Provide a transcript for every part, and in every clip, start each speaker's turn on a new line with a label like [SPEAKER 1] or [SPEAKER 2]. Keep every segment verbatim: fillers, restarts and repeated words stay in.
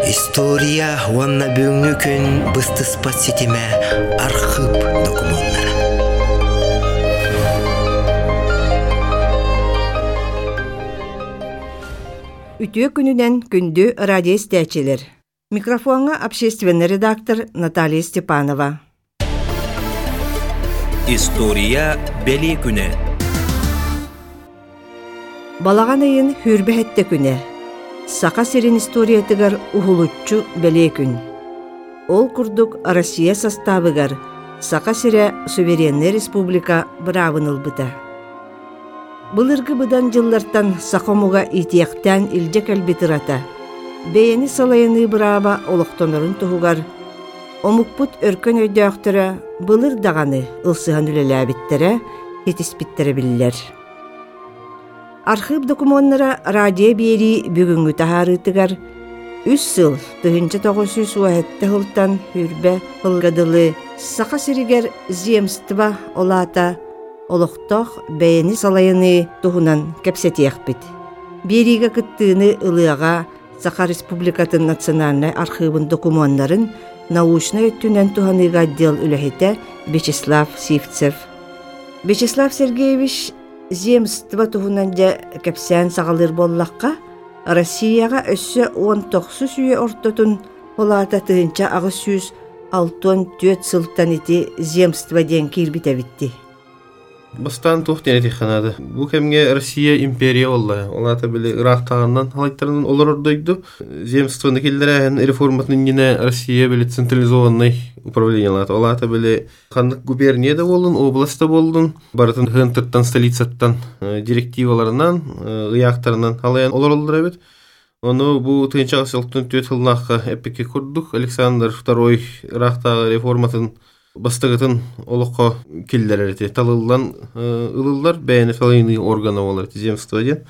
[SPEAKER 1] История уанна бүгүнкү күн быстыспат сетиме архив документтары.
[SPEAKER 2] Үтүө күнүнен күндү радио истечилер. Микрофонга общественный редактор Наталья Степанова.
[SPEAKER 1] История бели күнү.
[SPEAKER 2] Балаган айын хүрбэхетте күнэ. Сака сирин историятыгар ухулуччу беле күн. Ол курдук Россия составыгар Сака сире суверенный республика быравынылбыта. Былыргы быдан жыллартан Сакомуга итияктан илже кэлбитырата. Бейени салайыны бырава олоқтонорун туһугар. Омукпут өркөн өйдөктөрө былыр даганы ылсыхан үлеләбиттере хетиспиттере биллер. Архив документтары радио бери бүгүнгү тахарытыгар үс сыл тыгынча тогуз жүз уахетте хылтан хүрбе хылгадылы Сака сиригер земства олата олохтох бейени салайыны туһунан кепсетиякпит. Бериге кыттыыны ылыага Сака Республикатын национальный архивын документтарын научный өттүнен туһаныга отдел үлэхите Вячеслав Сивцев. Вячеслав Сергеевич земства туһунан жа кепсен сагалыр боллакка Россияга өссө он тогуз үйе ортотун олата тыгынча агыс жүз алтын төрт сылтан ити земства ден кирбитебитти.
[SPEAKER 3] Бастан тухтен этиханады. Бу кемге Россия империя олла. Олата биле Ирак тагынан халайттарынан олар ордойду. Земствоны келдерен реформатын йне Россия биле централизованный управление олата. Олата биле хандык губернияда болдун, областта болдун. Баратын хынтырттан столицаттан директиваларынан, ыяктарынан халаян олар олдырабет. Ону бу тыгынча алтын төрт сылнакка эпеке курдук. Александр второй Ирактагы реформатын бастыгытын олоққа келдер эти талылдан ылылар бәйне салайны органы олар земство ден.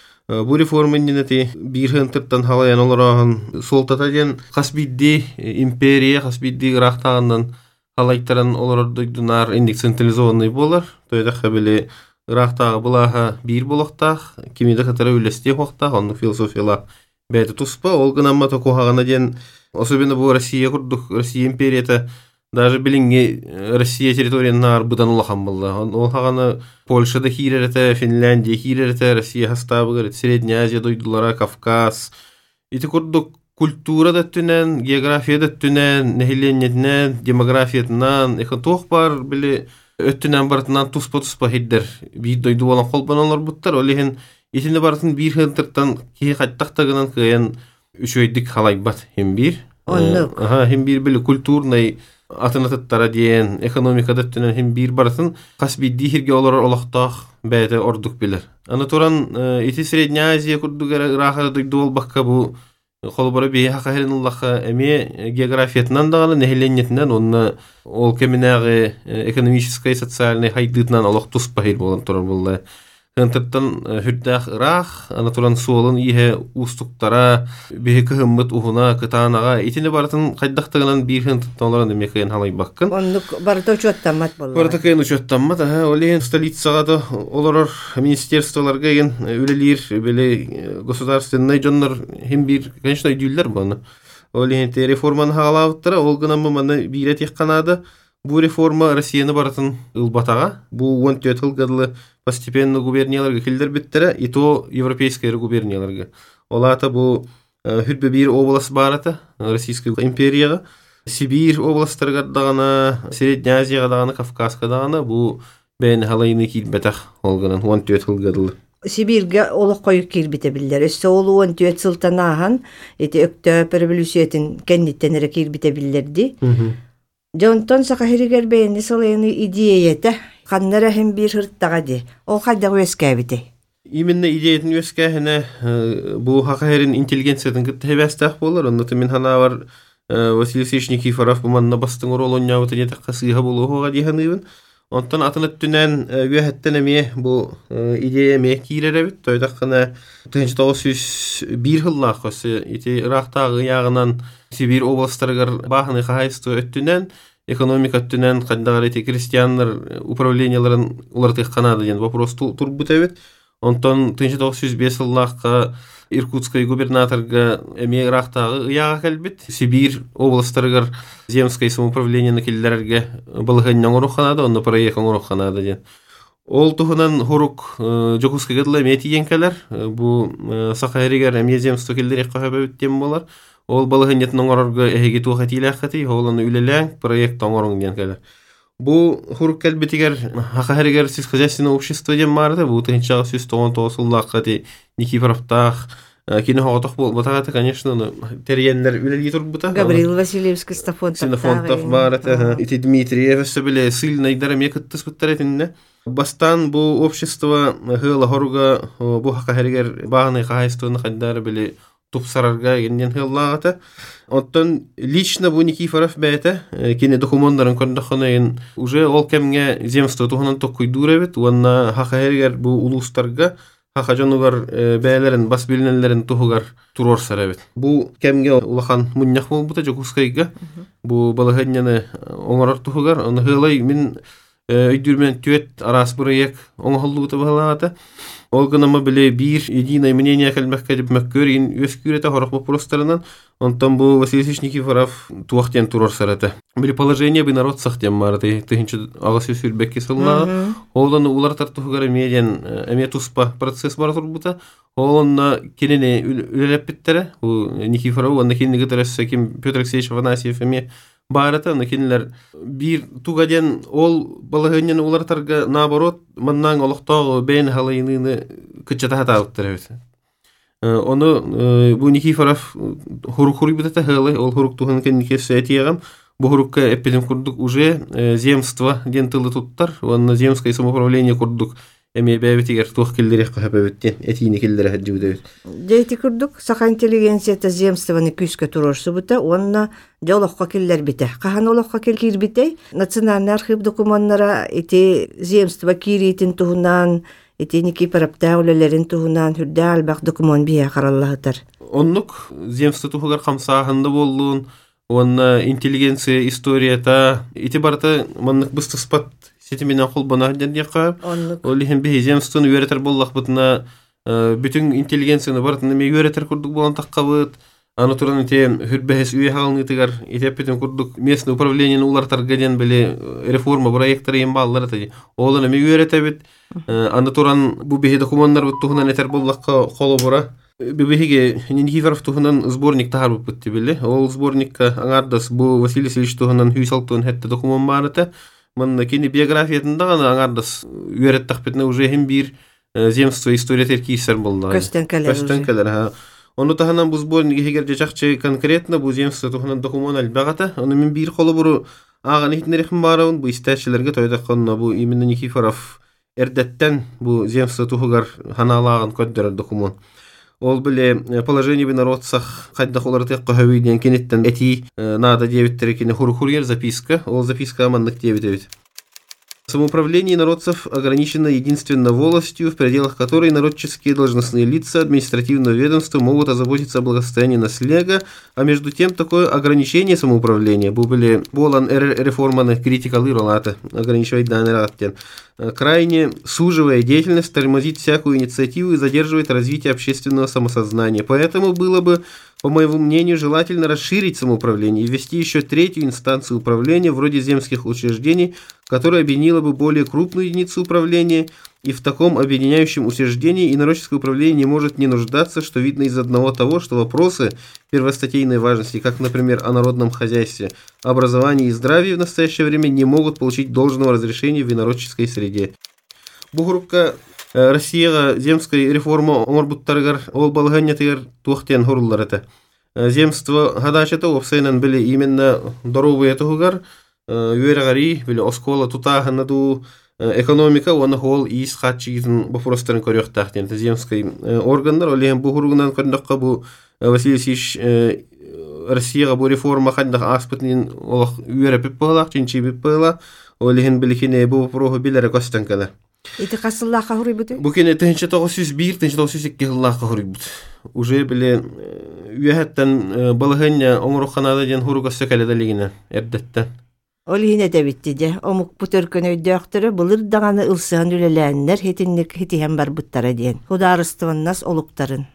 [SPEAKER 3] Бу реформа ненети бир хынтырттан халаян олараган солтата ден касбидди империя касбидди Ирактагынан халайттаран олар дойдунар индик централизованный болар. Тойда хабеле Ирактагы булага бир болоқтақ, кимиде катара үлесте хоқтақ, онны философияла бәйті туспа, ол гынамма токуғағана ден, особенно бу Россия курдук, Россия империята даже билинги Россия территорияна арбыдан улахан болды. Ол хаганы Польшада хиререте, Финляндия хиререте, Россия хастабы, Средняя Азия дойдулара, Кавказ. Ити курдук культура да түнен, география да түнен, нехиленетнен, демографиятынан, эха тоқ бар, били өттүнен бартынан туспа-туспа хиддер. Бир дойду болан қолбан олар буттар, олихин итинде бартын бир хынтырттан кей қаттақтағынан кыян үш өйдік халай бат, хем бир.
[SPEAKER 2] Онлық.
[SPEAKER 3] Ага, хем бир били культурный атынатыттара диен, экономикада түнен хем бир барсын, қасби дихирге олар олақтақ бәйті ордук билер. Аны туран ити Средняя Азия күрдігер Ирақада дойду ол баққа бұ қолбары бейі хақахерін ұллаққа әме географиятынан дағаны, нехеленетінен, онына ол кемінағы экономическай, социальный хайдытынан олақ тұспахир болан турар болды. Хынтырттан хүрдәқ Ирақ, аны туран суолын ihe устуктара, бейі көхімміт уғына, кытаанаға, итіне баратын қайдақтығынан бір хынтырттан оларын демекайын халай баққын.
[SPEAKER 2] Онлық барыта учеттамат болды.
[SPEAKER 3] Барыта кайын учеттамат, олейін столицаға министерстволарға министерстволарға еген үлелер, беле государственный жонлар хем бір, конечно, үйділер бұны. Олейін те реформаны хағалауыттыра, ол гынамы маны бейрет еққанады. Бу реформа Россияны баратын ылбатаға, бу он төрт ылгадылы постепенно губернияларға келдер биттері, и то европейская губернияларға. Олата бу хүрбе бир область барата, Российская империяға, Сибирь областарға дағана, Средняя Азияға дағана, Кавказға дағана, бу бәйін халайыны келбетақ олғанын он төрт ылгадылы.
[SPEAKER 2] Сибирге олық қойық кирбитебілдер. Өсі олы он төрт сылтан ағын, еті өкті революциятын кәнниттенері кирбитебілдерді. Жонтон сақахиригер бейінді салайыны идеяты қаннара хем бір хырттаға де. Ол қайдағы өскәбіті?
[SPEAKER 3] Именно идеятын өскәхіне бұл хақахерин интеллигенциятын күтті хебәстәқ болар. Оннаты мен хана бар Василий Сеч Никифоров бұманна бастың орол оннауыты нетақ қасыға болу оға дейханығын. Онтан атыны түнен өйәттен әме бұл идея әме кейрерәбіт. Тойдақ қана тығыншы тоғыз жүз бір хыллақ қосы. Ити Ирақтағы яғынан Сибирь областарығар бақыны қағайсты өттінен, экономика өттінен қандағар еті крестьянлар управленияларын олар тек қанады ден вопрос тұр бұт әбет. Онтон тысяча девятьсот бес ыллаққа Иркутской губернаторга эме рахтагы ыяга келбит. Сибирь областарыгар земское самоуправление накеллерге балыгыннан уруханада, онны проект уруханада ден. Ол тухунан хурук Жокускай гыдла мети енкелер. Бу сахаригер эме земство келлерек кахабет тем болар. Ол балыгыннан орорга эһиги тухатилахати, оланы үлеләң проект оңорун денкелер. Бу хурук келбетигер хахаригер сельскохозяйственное общество ден марды. Бу тысяча девятьсот он тоғыз ыллаққати Никифоровтах кино хоготох бол батагата, конечно, терьеннер үлелги турбута.
[SPEAKER 2] Гаврил Васильевский Стафонтов.
[SPEAKER 3] Стафонтов барата. Ити Дмитриев сөбеле сильно идараме кыттыс буттаретинне. Бастан бу общество хыла хоруга бу хакахаригер баганы хахайствоны хаддары беле тупсарарга генден хыллагата. Оттон лично бу Никифоров бәйті, кені документтарын көндіқынайын уже ол кемге земство туханан тоққой дурабет, уанна хақайыргер бу улустарга хақажанугар бәйлерін, бас білінелерін тухугар турор сарабет. Бу кемге улахан мұннақ бол бұта Жокускайга, бу балығынняны оңарар тухугар, оны хылай мен өйдүрмен түйет арас бұрайек оңғалды бұта бағалағата. Ол гынама біле бир единое мнение кәлмәккә деп мәккөрин өз күреті хорақ вопростарынан, онтан бу Василий Ильич Никифоров туақтен турор сараты. Біле положение бы народ сақтен марды, тыгінші ағасы сүрбәкке сылнағы, оланы улар тартуғары медиан әме туспа процесс бар тұрбыта, оланна кенене үлелеп біттері, Никифоров, онна кенене гітарасы кем Петр Алексеевич Афанасьев әме барата, накенлер бир тугаден ол балыгыннан улартарга наоборот маннан олохтоо бен халайныны кычата хатааттыр. Оны бу Никифоров хурук-хурук битата халы, ол хурук туган кенникесе этиягам. Бу хурукка эппедем курдук уже земство ден тылы туттар, онна земское самоуправление курдук. Эме бәбетигер тух келдерек кахабеттен, этини келдере хаджыбыдабет.
[SPEAKER 2] Дейти курдук, саха интеллигенцията земствованы күскө турорсу бута, онна жолоққа келдер бите. Қахан олоққа кел кир бите, национальный архив документара эти земство киритин туһунан, эти Никифоровта үлелерин туһунан хүрдэ албақ документ бия қараллахытар.
[SPEAKER 3] Оннук земство тухугар хамсахында болуын, онна интеллигенция историята, ити барта маннык быстыспат сетименен қолбана дендеқа. Олихен бе земствон үйретер боллақ бұтына бүтін интеллигенцияны бартына ме үйретер күрдік болан таққабыт. Аны туран ите хүрбәхес үйе халын етігар, ите бүтін күрдік местный управлениені улартарға ден біле реформа проекттары ем балылар етеді. Оланы ме үйретебет. Аны туран бұ бе документтар бұт тұхынан етер боллаққа қолы бұра. Бебеге Никифоров туһунан сборник тахар бутты биле. Ол сборникка аңардас бу Василий Ильич туһунан хүсалтын хәтта документ барыты. Мен кини биографиятында гана аңардас үйрәт тахпетне уже һәм бир земство история теркисер булды.
[SPEAKER 2] Көстәнкәләр.
[SPEAKER 3] Көстәнкәләр ха. Оны таһанан бу сборник һәгәр җачакчы конкретно бу земство туһунан документ албагата. Аны мен бир колы буру аган итнерехм барабын бу истәчләргә тойда канна бу именно Никифоров эрдәттән бу земство туһугар ханалаган көддер документ. Ол биле положение би народсах кайда холарты кахавиден кенеттен эти надо девиттер кене хур-хурьер записка, ол записка маннык девит. Самоуправление народцев ограничено единственно волостью, в пределах которой народческие должностные лица административного ведомства могут озаботиться о благосостоянии населения, а между тем такое ограничение самоуправления были болан реформаны критикалы ролата, ограничивать данный раттен, крайне суживая деятельность, тормозит всякую инициативу и задерживает развитие общественного самосознания. Поэтому было бы, по моему мнению, желательно расширить самоуправление и ввести еще третью инстанцию управления, вроде земских учреждений, которая объединила бы более крупную единицу управления, и в таком объединяющем учреждении инородческое управление не может не нуждаться, что видно из одного того, что вопросы первостатейной важности, как, например, о народном хозяйстве, образовании и здравии в настоящее время не могут получить должного разрешения в инородческой среде. Бугрупка Россияға земской реформа оңорбуттаргар ол балганятыгар туақтен хурлар это. Земство хадачата опсайнан были именно здоровые тугар, юэрагари были оскола тутаханаду экономика, он хол и схатчигин бопростарын корёхтахтен. Это земской органдар, олем бугругнан кордакка бу Василий Ильич Россияға бу реформа хаддах аспытнин олах юэра пиппалах, чинчи пиппала, олем билихине бу вопросу билere костанкала.
[SPEAKER 2] Ити қасыллаға хұрый бұты?
[SPEAKER 3] Бұкен тысяча девятьсот бир — тысяча девятьсот икки жыллаға хұрый бұты. Уже біле үйәттен балығынна оңырыққанада ден хұрыға сөкәлі дәлігіне әрдеттен.
[SPEAKER 2] Ол hine de bitti de. Omuk bu törkönöydöktörü bulur dağını ılsıhan ülelänler hetinlik hetihem бар buttara diyen. Hudarıstığınnas oluktarın.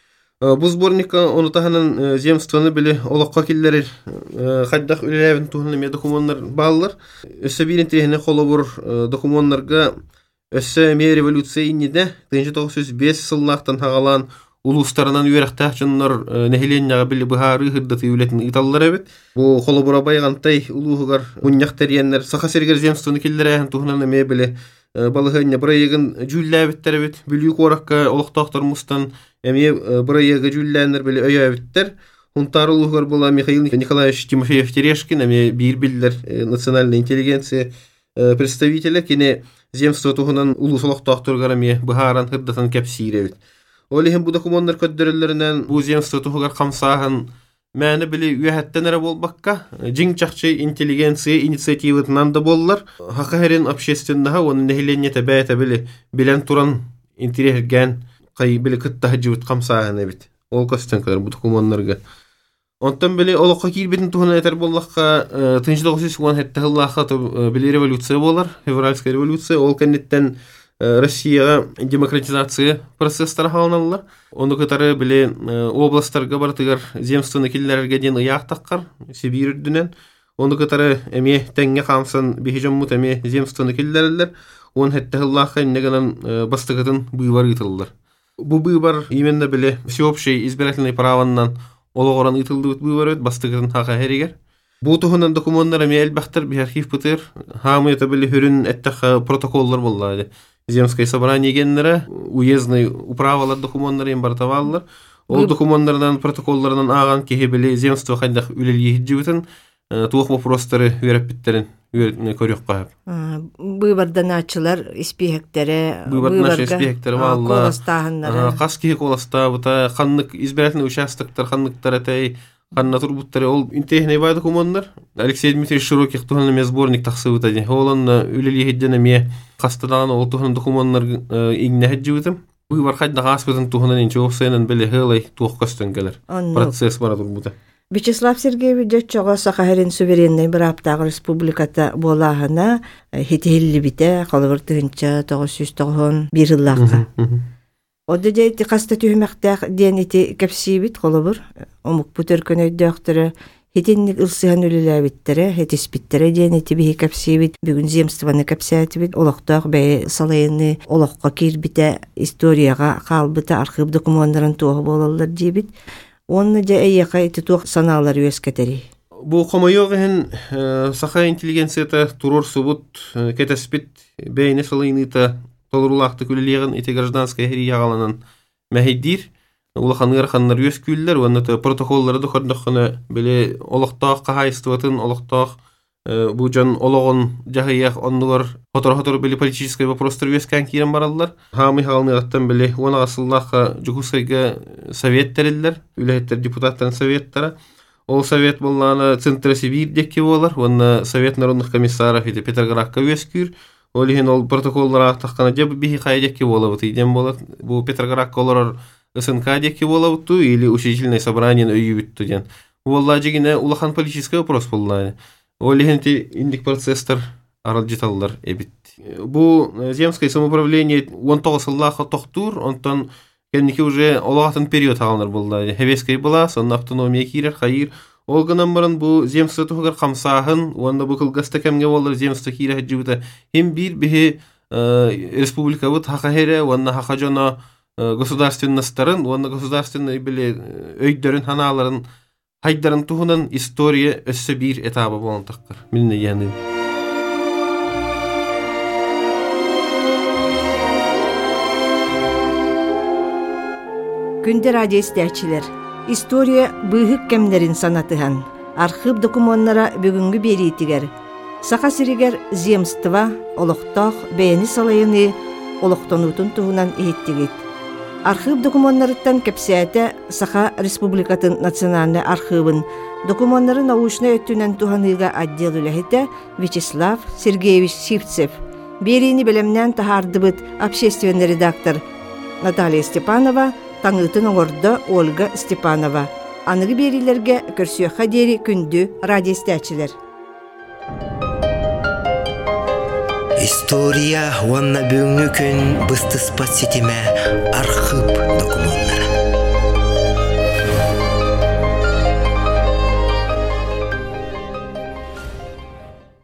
[SPEAKER 3] Bu сборникка onu tahanın zemstvаны bile olaqqa killери haddaq ülelevin tuhunlu me dokumenlar bağlar. Össe birin trehine kolobur dokumenlarga össe me revolütsiya innide bin dokuz yüz beş sıllaqtan hagalan uluslarından üyerekta jınlar nehilenyaga bile bihari hırdatı ületin itallar evet. Bu kolobura baygantay uluğugar munyaq teriyenler saqa serger zemstvаны killere tuhunlu me bile balıhanya burayagın jüllabitler evet. Bülük orakka olaqtaqtar mustan Эми бұрайығы жүлләнер білі өй әвіттер. Хунтары ұлғыр бұла Михаил Николаевич Тимофеев Терешкин, әми бір білдер национальный интеллигенция представителі, кені земство тұғынан ұлы солықтақтырғар әми бұхаран ғырдatan кәпсейір әвіт. Олеген бұл документтер көддірілерінен бұл земство тұғығар қамсағын мәні білі үйәттен әрі болбаққа, жың чақчы интеллигенция инициативытынан да болылар. Хақы әрін общественнаға оның нәхиленеті бәйті білі білен тұран интереген Кай били кытта хажыбыт камсааны бит. Ол көстөнкөлөр бу документтарга. Онтан били олокка кирбетин тухана этер боллакка тынч тогуз жүз он жети жыллакка били революция болар, февральская революция. Ол кеннеттен Россияга демократизация процесстары халаналар. Ону кытары били областтарга бартыгар земствоны киллерге ден ыяк таккар, Сибирь үрдүнөн. Ону кытары эми теңге камсын бихижаммут эми земствоны киллерлер. он жети жыллакка негенен бастыгытын быйбар ытылдыр. Бу быйбар именно биле всеобщий избирательный праваннан ологоран ытылды быйбар өт бастыгытын хака херигер. Бу тухунан документтар эми элбахтар би архив бытыр. Хамы это биле хүрүн эттех протоколлар боллады. Земское собрание геннере, уездный управалар документтар эм бартаваллар. Ол документтардан протоколлардан аган кеhe биле земство кайдах үлелги жибитин туох вопростары үйрөп биттерин. Көрөк
[SPEAKER 2] Быйбардан ачылар испехектері,
[SPEAKER 3] быйбардан испехектері валла. Қас кейі коласта, бұта қаннық избирательный участоктар, қаннықтар әтәй, қанна турбуттары, ол интехней бай документтар. Алексей Дмитриевич Широких туханна ме сборник тақсы бұтады. Олан үлелі хеджені ме қастадаған ол туханна документтар игне хеджі бұтым. Быйбар қайдна қаспытын туханнан инче оқсайнан бәлі хылай туық көстен келер. Процесс бара турбута.
[SPEAKER 2] Вячеслав Сергеевич Жочоға Сахарин суверенный бір аптағы республиката болағына хетелі біте қалыбыр тұғынша тоғыз жүз тоқсан бір жыллаққа. Оды дейті қаста түймәқтәқ ден еті кәпсейбіт қалыбыр. Омық бұтыр көнөйді өқтірі хетеннік ылсыған өлілі біттірі, хетеспіттірі ден еті бігі кәпсейбіт. Бүгін земстваны кәпсейті біт. Олықтақ бәй салайыны олыққа кер біте историяға қалбыты архив документтарын туғы болалар дейбіт. Онны да эйяка ититух саналар үескетери.
[SPEAKER 3] Бу комойогын саха интеллигенцията турор субут кетеспит бейне салыйныта толурлакты күлелеген ите гражданская хириягаланан мәһидир. Улаханыр ханнар үескүллер, онны протоколлары да хордохны беле олоктак кахайстватын олоктак бу жан ологон жагыяк оннур фотор-фотор беле политический вопростар үескән кирен бараллар. Хамы халныгаттан беле она асыллакка жугусайга совет тереллер, үләттер депутаттан советтары. Ол совет болланы Центр Сибирь декке болар, онны совет народных комиссаров ите Петроградка үескүр. Ол ген ол протоколлар аттаккана жеп бихи кайдекке болабыт идем болот. Бу Петроградка олар СНК декке болабыт или учредительное собрание өйүбүттү ден. Волла жегине улахан политический вопрос болланы. Олегенти индик процесстар аралжиталлар эбит. Бу земское самоуправление он тогуз жыллакка токтур, онтон кенники уже олагатын период алыныр болду. Хевескай була, сонун автономия кирер, хайыр. Ол гынан баран бу земство тугар камсахын, онда бу кылгаста кемге болар земство кире жибута. Хем бир бихи республика бут хакахере, онна хакажона государственностарын, онна государственный биле өйдөрүн ханаларын Хайдарын туһунан история өссө бир этабы болан таққыр. Минне яны.
[SPEAKER 2] Күнде радио истәчилер. История быйык кемнерин санатыхан. Архив документтара бүгүнгү беритигер. Сака сиригер земства, олоқтақ, бәйіні салайыны, олоқтанутын туһунан ehittigit. Архив документтарыттан кепсәте Саха Республикатын национальный архивын документтары научный өттүнен туханыга отдел үләхите Вячеслав Сергеевич Сивцев. Берини белемнен тахардыбыт общественный редактор Наталья Степанова, таңытын оңорда Ольга Степанова. Анығы берилерге көрсөй хадери күнді радиостәчілер.
[SPEAKER 1] История уанна бүгүнкү күн быстыспат сетиме архып документ.